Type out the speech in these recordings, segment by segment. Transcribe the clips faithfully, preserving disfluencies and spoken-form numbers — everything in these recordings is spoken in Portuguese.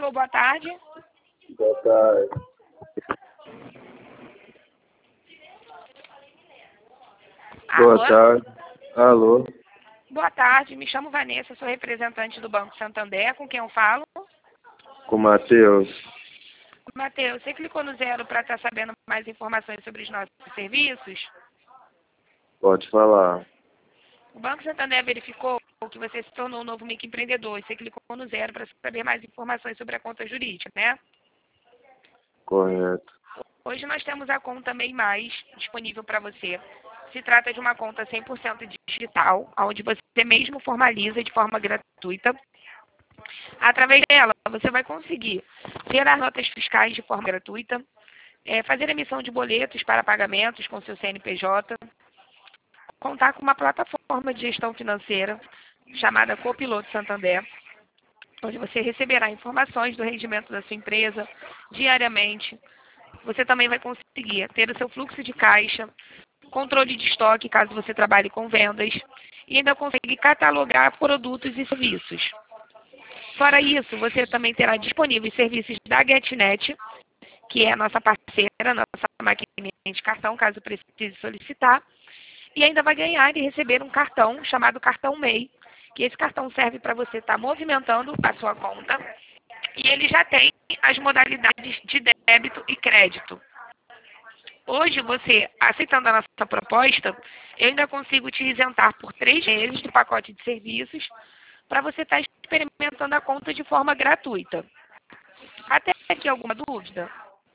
Alô, boa tarde. Boa tarde. Alô? Boa tarde. Alô? Boa tarde, me chamo Vanessa, sou representante do Banco Santander, com quem eu falo? Com o Matheus. Matheus, você clicou no zero para estar sabendo mais informações sobre os nossos serviços? Pode falar. O Banco Santander verificou que você se tornou um novo microempreendedor e você clicou no zero para saber mais informações sobre a conta jurídica, né? Correto. Hoje nós temos a conta MEI Mais disponível para você. Se trata de uma conta cem por cento digital, onde você mesmo formaliza de forma gratuita. Através dela, você vai conseguir gerar notas fiscais de forma gratuita, é, fazer emissão de boletos para pagamentos com seu C N P J, contar com uma plataforma de gestão financeira chamada Copiloto Santander, onde você receberá informações do rendimento da sua empresa diariamente. Você também vai conseguir ter o seu fluxo de caixa, controle de estoque, caso você trabalhe com vendas, e ainda consegue catalogar produtos e serviços. Fora isso, você também terá disponíveis serviços da GetNet, que é a nossa parceira, nossa maquininha de cartão, caso precise solicitar, e ainda vai ganhar e receber um cartão chamado cartão MEI, que esse cartão serve para você estar movimentando a sua conta, e ele já tem as modalidades de débito e crédito. Hoje, você, aceitando a nossa proposta, eu ainda consigo te isentar por três meses do pacote de serviços para você estar experimentando a conta de forma gratuita. Até aqui alguma dúvida?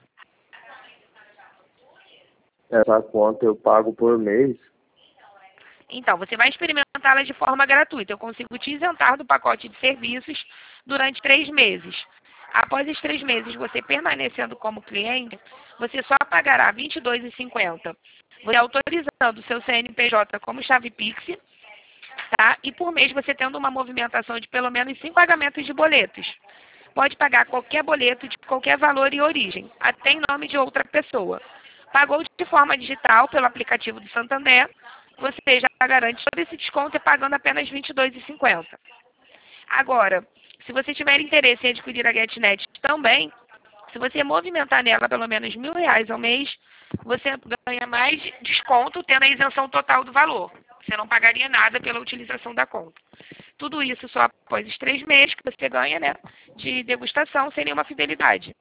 Essa conta eu pago por mês? Então, você vai experimentá-la de forma gratuita. Eu consigo te isentar do pacote de serviços durante três meses. Após os três meses, você permanecendo como cliente, você só pagará vinte e dois reais e cinquenta centavos. Você autorizando o seu C N P J como chave Pix, tá? E por mês você tendo uma movimentação de pelo menos cinco pagamentos de boletos. Pode pagar qualquer boleto de qualquer valor e origem, até em nome de outra pessoa. Pagou de forma digital pelo aplicativo do Santander, você já garante todo esse desconto pagando apenas vinte e dois reais e cinquenta centavos. Agora, se você tiver interesse em adquirir a GetNet também, se você movimentar nela pelo menos mil reais ao mês, você ganha mais desconto tendo a isenção total do valor. Você não pagaria nada pela utilização da conta. Tudo isso só após os três meses que você ganha, né, de degustação sem nenhuma fidelidade.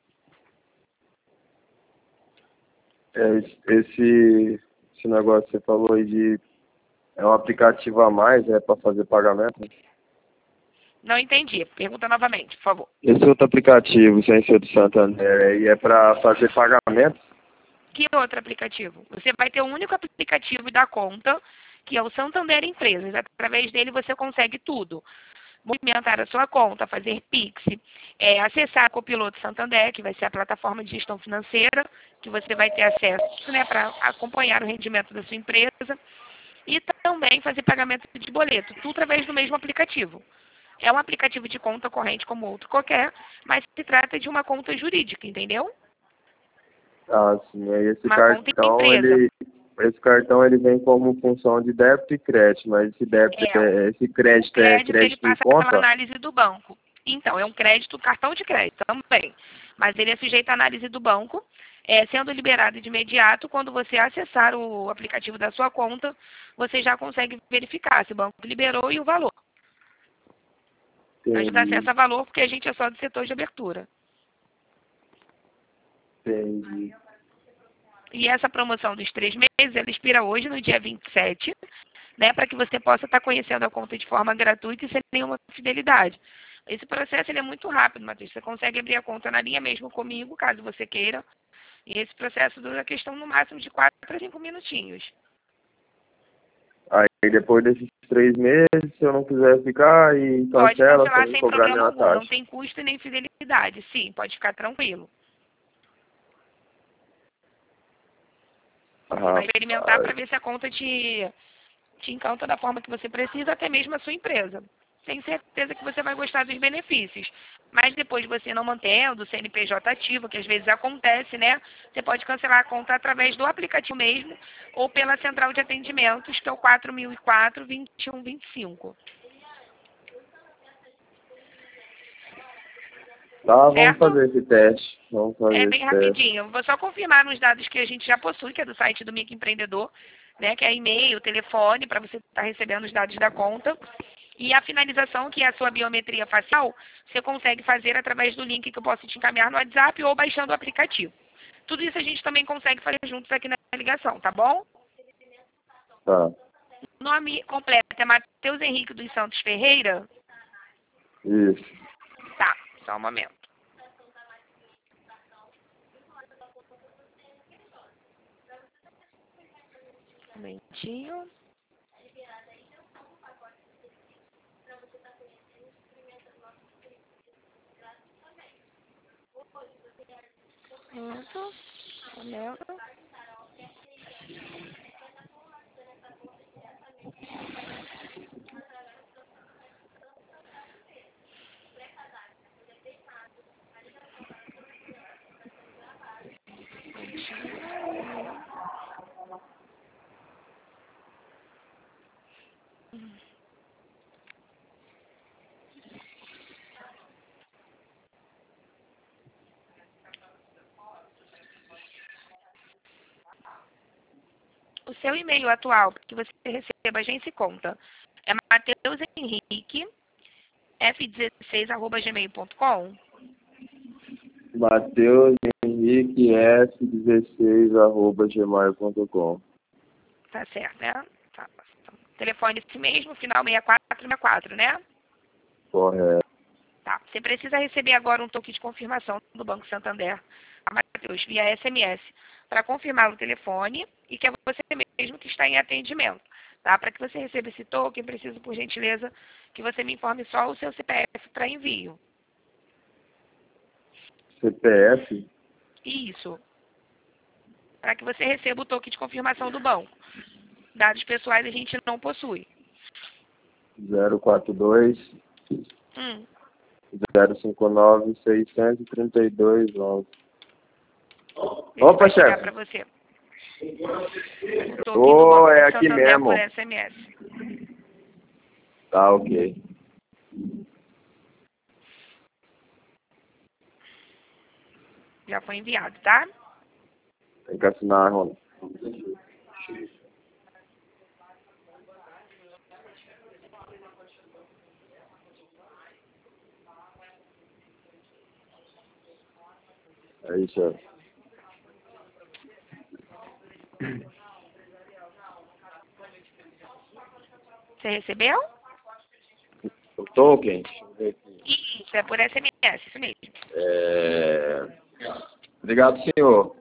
É, esse, esse negócio que você falou aí de... É um aplicativo a mais, é para fazer pagamento? Não entendi. Pergunta novamente, por favor. Esse outro aplicativo, sem ser do Santander, aí é para fazer pagamento? Que outro aplicativo? Você vai ter um único aplicativo da conta, que é o Santander Empresas. Através dele você consegue tudo. Movimentar a sua conta, fazer Pix, é, acessar a Copiloto Santander, que vai ser a plataforma de gestão financeira, que você vai ter acesso, né, para acompanhar o rendimento da sua empresa. E também fazer pagamento de boleto, tudo através do mesmo aplicativo. É um aplicativo de conta corrente como outro qualquer, mas se trata de uma conta jurídica, entendeu? Ah, sim. Aí esse Uma conta cartão, empresa. ele... Esse cartão ele vem como função de débito e crédito, mas esse débito É, é, esse o crédito é crédito ele crédito em passa pela conta? análise do banco. Então, é um crédito, cartão de crédito também. Mas ele é sujeito à análise do banco, é, sendo liberado de imediato. Quando você acessar o aplicativo da sua conta, você já consegue verificar se o banco liberou e o valor. A gente dá Entendi, acesso a valor porque a gente é só do setor de abertura. entendi. E essa promoção dos três meses, ela expira hoje, no dia vinte e sete, né, para que você possa estar conhecendo a conta de forma gratuita e sem nenhuma fidelidade. Esse processo ele é muito rápido, Matheus. Você consegue abrir a conta na linha mesmo comigo, caso você queira. E esse processo dura questão no máximo de quatro a cinco minutinhos. Aí depois desses três meses, se eu não quiser ficar, e Pode cancela cancelar sem sem cobrar problema nenhuma algum, não taxa. tem custo e nem fidelidade. Sim, pode ficar tranquilo. Você vai experimentar para Rapaz, ver se a conta te, te encanta da forma que você precisa, até mesmo a sua empresa. Tenho certeza que você vai gostar dos benefícios. Mas depois você não mantendo o C N P J ativo, que às vezes acontece, né? Você pode cancelar a conta através do aplicativo mesmo ou pela central de atendimentos, que é o quatro mil e quatro, vinte e um vinte e cinco. Tá, vamos certo? fazer esse teste. Vamos fazer É esse bem teste. rapidinho. Vou só confirmar nos dados que a gente já possui, que é do site do Microempreendedor, né? Que é e-mail, telefone, para você estar recebendo os dados da conta. E a finalização, que é a sua biometria facial, você consegue fazer através do link que eu posso te encaminhar no WhatsApp ou baixando o aplicativo. Tudo isso a gente também consegue fazer juntos aqui na ligação, tá bom? Tá. O nome completo é Matheus Henrique dos Santos Ferreira? Isso. Tá, só um momento. Um momentinho. Isso. Um momento. O seu e-mail atual, que você receba agência e conta, é Matheus Henrique, f dezesseis arroba gmail ponto com? Matheus Henrique S dezesseis arroba gmail ponto com. Tá certo, né? Tá. Telefone esse mesmo, final seis quatro seis quatro, né? Correto. Tá. Você precisa receber agora um toque de confirmação do Banco Santander, a Matheus, via S M S, para confirmar o telefone e que é você mesmo que está em atendimento. Tá? Para que você receba esse token, preciso, por gentileza, que você me informe só o seu C P F para envio. C P F? Isso. Para que você receba o token de confirmação do banco. Dados pessoais a gente não possui. zero quatro dois, Hum. zero cinco nove, seis três dois, onze. Deixa Opa, eu chegar chefe. para você. O token do Ô, Banco é aqui Santander mesmo. por S M S. Tá, ok. Já foi enviado, tá? Tem que assinar, Ronald. Aí, chefe. Você recebeu? O token? Deixa eu ver aqui. Isso, é por S M S, isso mesmo. É... Obrigado, senhor.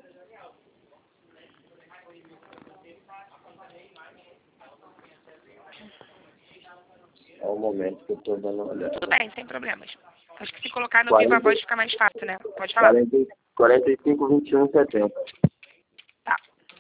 É o momento que eu tô dando uma olhada. Tudo bem, sem problemas. Acho que se colocar no quarenta viva voz fica mais fácil, né? Pode falar. quarenta e cinco, vinte e um, setenta. Tá.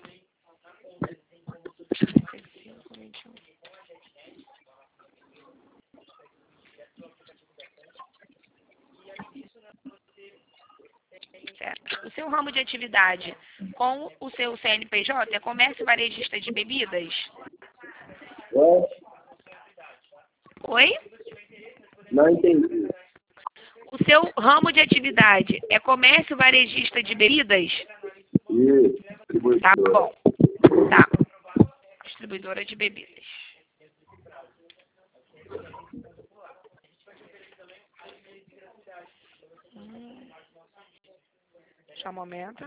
Certo. O seu ramo de atividade com o seu C N P J é comércio varejista de bebidas? Oi? Não entendi. O seu ramo de atividade é comércio varejista de bebidas? Isso, Tá distribuidora. bom. Tá. Distribuidora de bebidas. Hum. Só um momento.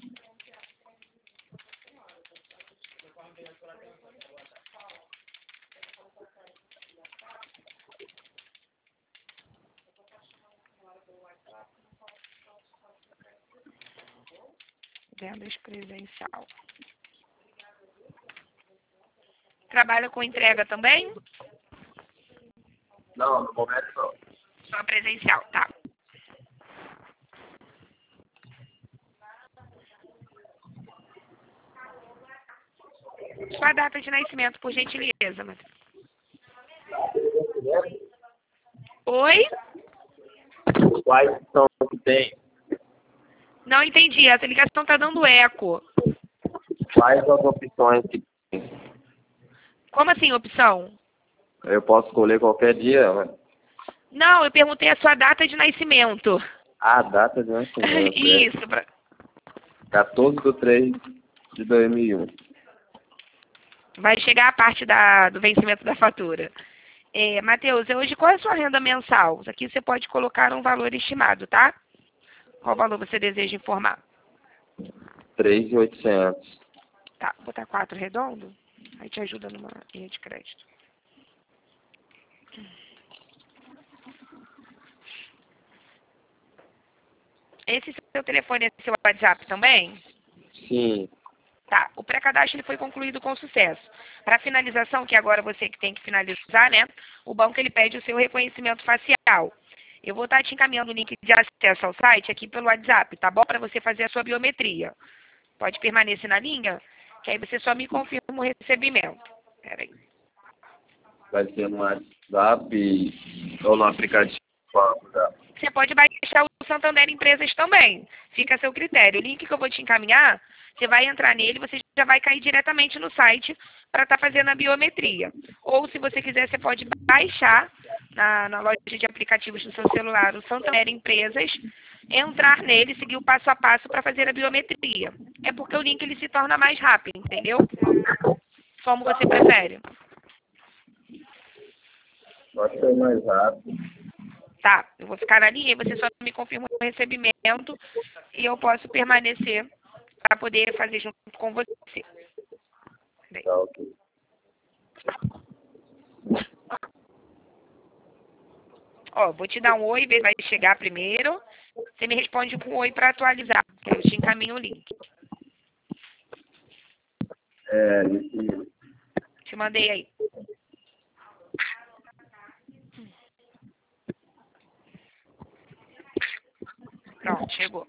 Vendas presencial. Trabalha com entrega também? Não, no momento não. Só presencial, tá. Sua data de nascimento, por gentileza, Matheus. Oi? Quais são que tem? Não entendi. Essa ligação tá dando eco. Quais as opções que tem? Como assim, opção? Eu posso escolher qualquer dia, né? Não, eu perguntei a sua data de nascimento. A data de nascimento. Isso. Pra... quatorze de três de dois mil e um. Vai chegar a parte da, do vencimento da fatura. É, Matheus, hoje qual é a sua renda mensal? Aqui você pode colocar um valor estimado, tá? Qual valor você deseja informar? três mil e oitocentos. Tá, vou botar quatro redondo. Aí te ajuda numa linha de crédito. Esse seu telefone é seu WhatsApp também? Sim. Tá, o pré-cadastro ele foi concluído com sucesso. Para finalização, que agora você que tem que finalizar, né? O banco ele pede o seu reconhecimento facial. Eu vou estar te encaminhando o link de acesso ao site aqui pelo WhatsApp, tá bom? Para você fazer a sua biometria. Pode permanecer na linha, que aí você só me confirma o recebimento. Pera aí. Vai ser no WhatsApp ou no aplicativo? Você pode baixar o Santander Empresas também. Fica a seu critério. O link que eu vou te encaminhar, você vai entrar nele, você já vai cair diretamente no site para estar fazendo a biometria. Ou, se você quiser, você pode baixar na, na loja de aplicativos do seu celular o Santander Empresas, entrar nele e seguir o passo a passo para fazer a biometria. É porque o link ele se torna mais rápido, entendeu? Como você prefere. Pode ser mais rápido. Tá, eu vou ficar na linha e você só me confirma o recebimento e eu posso permanecer para poder fazer junto com você. Bem. Tá, ok. Ó, vou te dar um oi, vai chegar primeiro. Você me responde com um oi para atualizar, que eu te encaminho o link. É, isso. Te mandei aí. Pronto, chegou.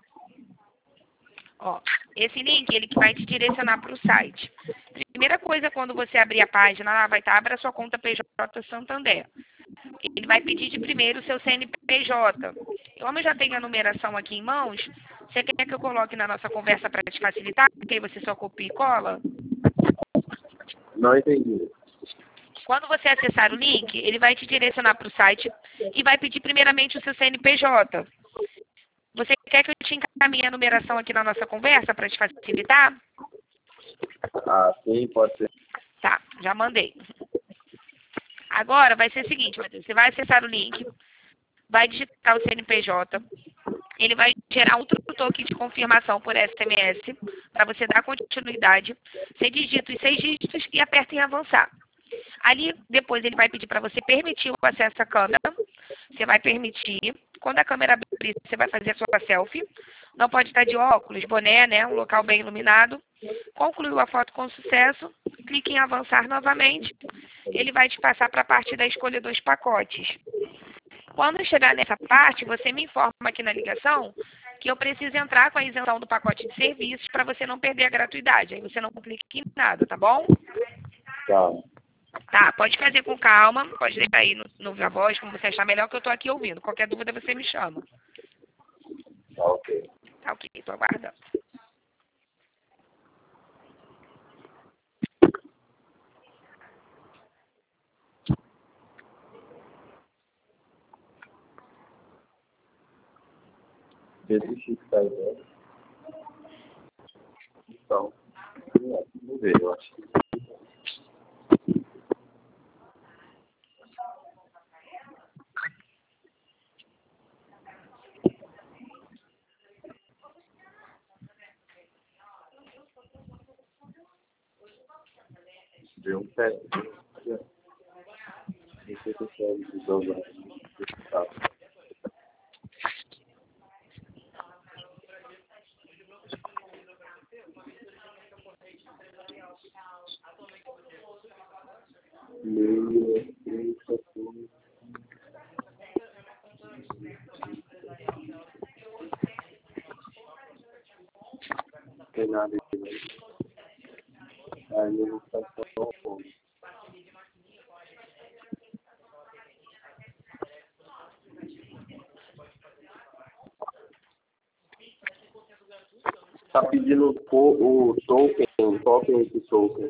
Ó, esse link, ele que vai te direcionar para o site. Primeira coisa, quando você abrir a página, lá vai estar, abra sua conta P J Santander. Ele vai pedir de primeiro o seu C N P J. Como eu já tenho a numeração aqui em mãos, você quer que eu coloque na nossa conversa para te facilitar? Porque aí você só copia e cola? Não entendi. Quando você acessar o link, ele vai te direcionar para o site e vai pedir primeiramente o seu C N P J. Você quer que eu te encaminhe a numeração aqui na nossa conversa para te facilitar? Ah, sim, pode ser. Tá, já mandei. Agora vai ser o seguinte, Matheus, você vai acessar o link, vai digitar o C N P J, ele vai gerar outro toque de confirmação por S M S para você dar continuidade. Você digita os seis dígitos e aperta em avançar. Ali, depois, ele vai pedir para você permitir o acesso à câmera. Você vai permitir. Quando a câmera abrir, você vai fazer a sua selfie. Não pode estar de óculos, boné, né? Um local bem iluminado. Concluiu a foto com sucesso. Clique em avançar novamente. Ele vai te passar para a parte da escolha dos pacotes. Quando chegar nessa parte, você me informa aqui na ligação que eu preciso entrar com a isenção do pacote de serviços para você não perder a gratuidade. Aí você não clique em nada, tá bom? Tá. Tá, pode fazer com calma, pode deixar aí no, no Viva Voz, como você achar melhor, que eu tô aqui ouvindo. Qualquer dúvida você me chama. Tá, ok. Tá ok, tô aguardando. Desiste que tá aí, né? Então, vamos ver, eu acho. Deu um pé. Não sei se você consegue desdobrar. Tá. Meio, meio, quatorze. Não tem nada aqui, né? Aí eu vou ficar só o fome. Tá pedindo o, o token, qual que é esse token?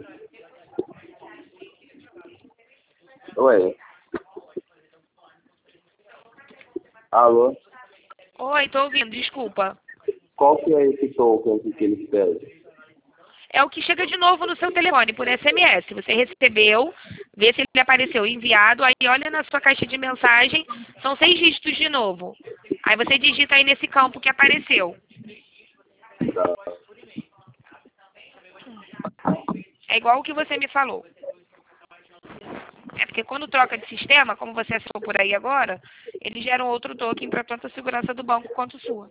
Ué. Alô? Oi, tô ouvindo, desculpa. Qual que é esse token aqui que eles pedem? É o que chega de novo no seu telefone, por S M S. Você recebeu, vê se ele apareceu enviado, aí olha na sua caixa de mensagem, são seis dígitos de novo. Aí você digita aí nesse campo que apareceu. Tá. É igual o que você me falou. É porque quando troca de sistema, como você acessou por aí agora, eles geram outro token para tanto a segurança do banco quanto sua.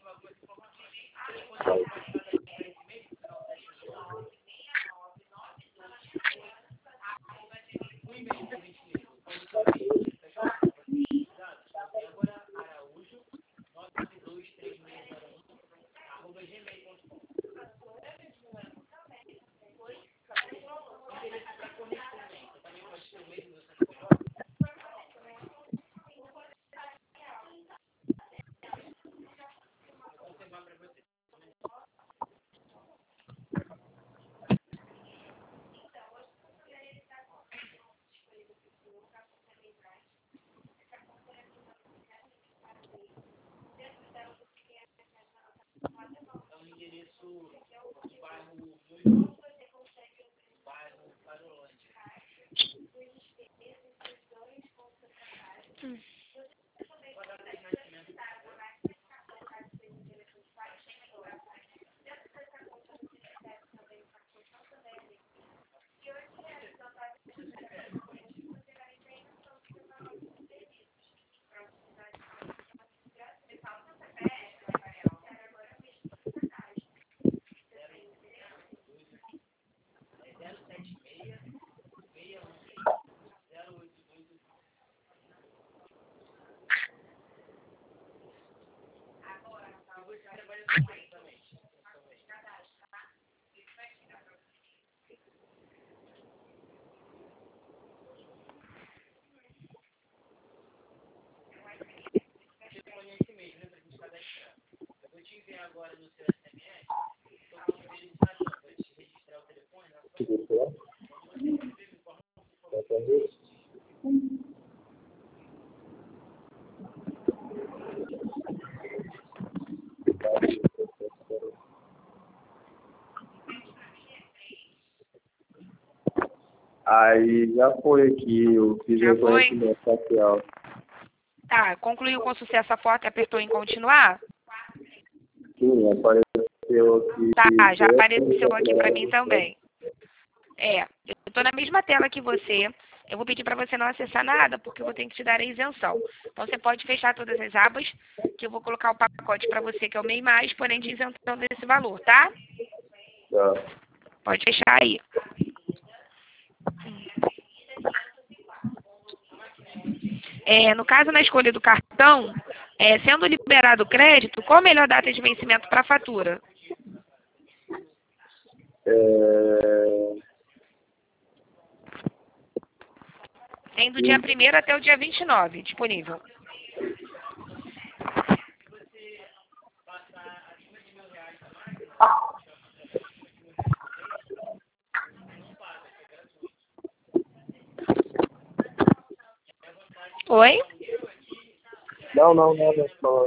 Aí já foi aqui, eu fiz Já foi? reconhecimento facial. Tá, concluiu com sucesso a foto e apertou em continuar? Sim, apareceu aqui. Tá, já apareceu aqui pra mim também. É, eu tô na mesma tela que você. Eu vou pedir para você não acessar nada, porque eu vou ter que te dar a isenção. Então você pode fechar todas as abas, que eu vou colocar o pacote para você, que é o MEI mais, porém de isenção desse valor, tá? Tá. Pode fechar aí. É, no caso, na escolha do cartão, é, sendo liberado o crédito, qual a melhor data de vencimento para a fatura? É... Tem do dia primeiro até o dia vinte e nove disponível. Oi? Não, não, não, não. Só...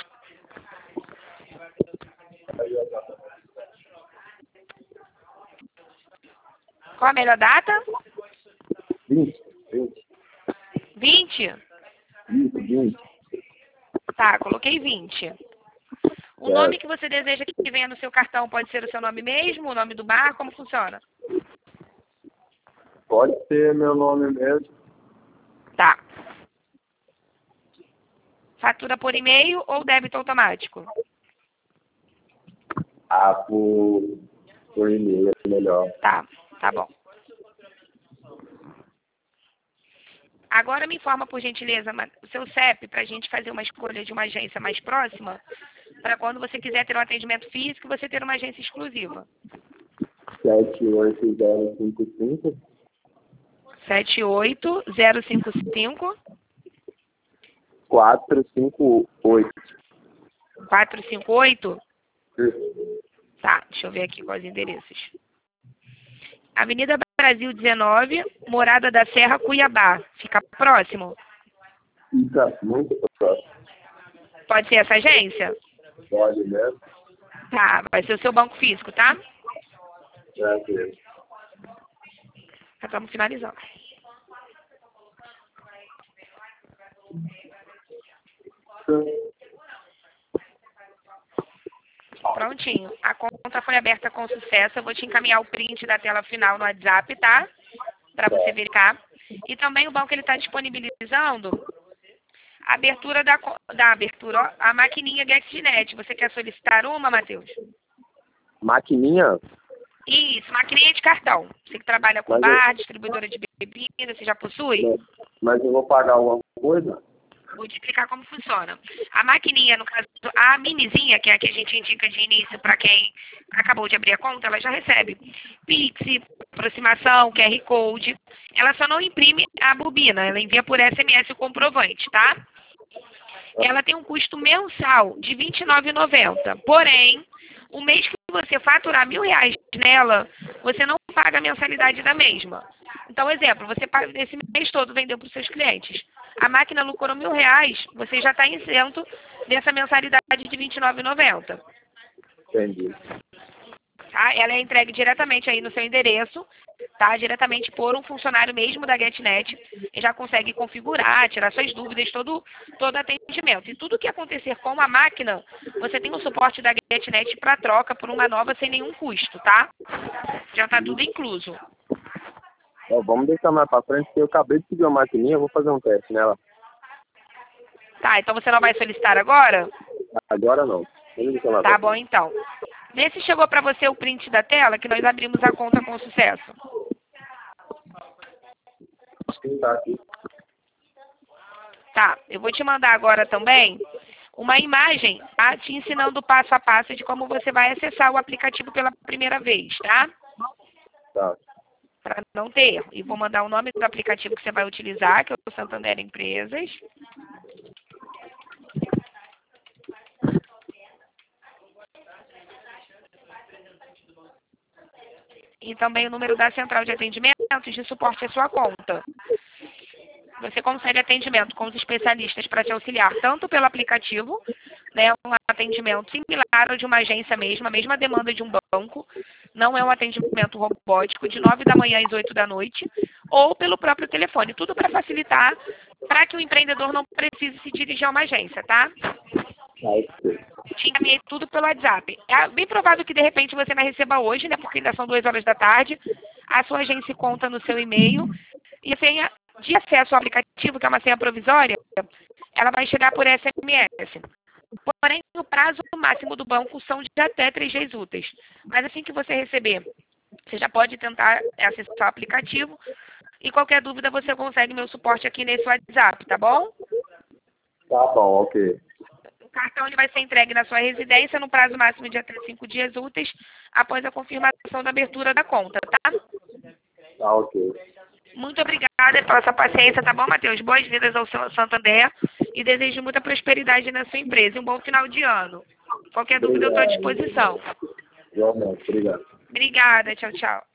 Qual a melhor data? vinte, vinte. vinte? vinte, vinte. Tá, coloquei vinte. O É, nome que você deseja que venha no seu cartão pode ser o seu nome mesmo, o nome do bar, como funciona? pode ser meu nome mesmo. Tá. Fatura por e-mail ou débito automático? Ah, por, por e-mail é melhor. Tá, tá bom. Agora me informa, por gentileza, ma- o seu C E P para a gente fazer uma escolha de uma agência mais próxima, para quando você quiser ter um atendimento físico, você ter uma agência exclusiva. sete oito zero cinco cinco, sete oito zero cinco cinco, quatro cinco oito. quatro cinco oito? Tá, deixa eu ver aqui quais endereços. Avenida Brasil dezenove, Morada da Serra, Cuiabá. Fica próximo? Fica muito próximo. Pode ser essa agência? Pode mesmo? Tá, vai ser o seu banco físico, tá? Tranquilo. Já estamos finalizando. Prontinho. A conta foi aberta com sucesso. Eu vou te encaminhar o print da tela final no WhatsApp, tá? Para você verificar. E também o banco ele está disponibilizando a abertura da, co- da abertura, ó, a maquininha GetNet. Você quer solicitar uma, Matheus? Maquininha? Isso, maquininha de cartão. Você que trabalha com Mas bar, distribuidora de bebida, você já possui? eu, mas eu vou pagar alguma coisa? Vou te explicar como funciona. A maquininha, no caso, a minizinha, que é a que a gente indica de início para quem acabou de abrir a conta, ela já recebe Pix, aproximação, Q R Code. Ela só não imprime a bobina, ela envia por S M S o comprovante, tá? Ela tem um custo mensal de vinte e nove reais e noventa centavos. Porém, o mês que você faturar mil reais nela, você não paga a mensalidade da mesma. Então, exemplo, você paga nesse mês todo vendeu para os seus clientes. A máquina lucrou mil reais, você já está isento dessa mensalidade de vinte e nove reais e noventa centavos. Entendi. Tá? Ela é entregue diretamente aí no seu endereço, tá? Diretamente por um funcionário mesmo da GetNet. E já consegue configurar, tirar suas dúvidas, todo, todo atendimento. E tudo que acontecer com a máquina, você tem o suporte da GetNet para troca por uma nova sem nenhum custo, tá? Já está tudo incluso. Ó, vamos deixar mais pra frente, porque eu acabei de pedir uma maquininha, eu vou fazer um teste nela. Tá, então você não vai solicitar agora? Agora não. Vamos deixar mais Tá pra bom, então. Vê se chegou para você o print da tela, que nós abrimos a conta com sucesso. frente. Tá aqui. Tá, eu vou te mandar agora também uma imagem, tá? Te ensinando o passo a passo de como você vai acessar o aplicativo pela primeira vez, tá? Tá. Para não ter erro. E vou mandar o nome do aplicativo que você vai utilizar, que é o Santander Empresas. E também o número da central de atendimento de suporte à sua conta. Você consegue atendimento com os especialistas para te auxiliar tanto pelo aplicativo, né, um atendimento similar ao de uma agência mesmo, a mesma demanda de um banco, não é um atendimento robótico, de nove da manhã às oito da noite, ou pelo próprio telefone, tudo para facilitar, para que o empreendedor não precise se dirigir a uma agência, tá? Te encaminhei tudo pelo WhatsApp. É bem provável que de repente você não receba hoje, né, porque ainda são duas horas da tarde, a sua agência conta no seu e-mail, e a senha de acesso ao aplicativo, que é uma senha provisória, ela vai chegar por S M S. Porém, o prazo máximo do banco são de até três dias úteis. Mas assim que você receber, você já pode tentar acessar o aplicativo. E qualquer dúvida, você consegue meu suporte aqui nesse WhatsApp, tá bom? Tá bom, ok. O cartão ele vai ser entregue na sua residência no prazo máximo de até cinco dias úteis, após a confirmação da abertura da conta, tá? Tá ok. Muito obrigada pela sua paciência, tá bom, Matheus? Boas-vindas ao seu Santander e desejo muita prosperidade na sua empresa e um bom final de ano. Qualquer dúvida, eu estou à disposição. Igualmente, obrigado. Obrigada, tchau, tchau.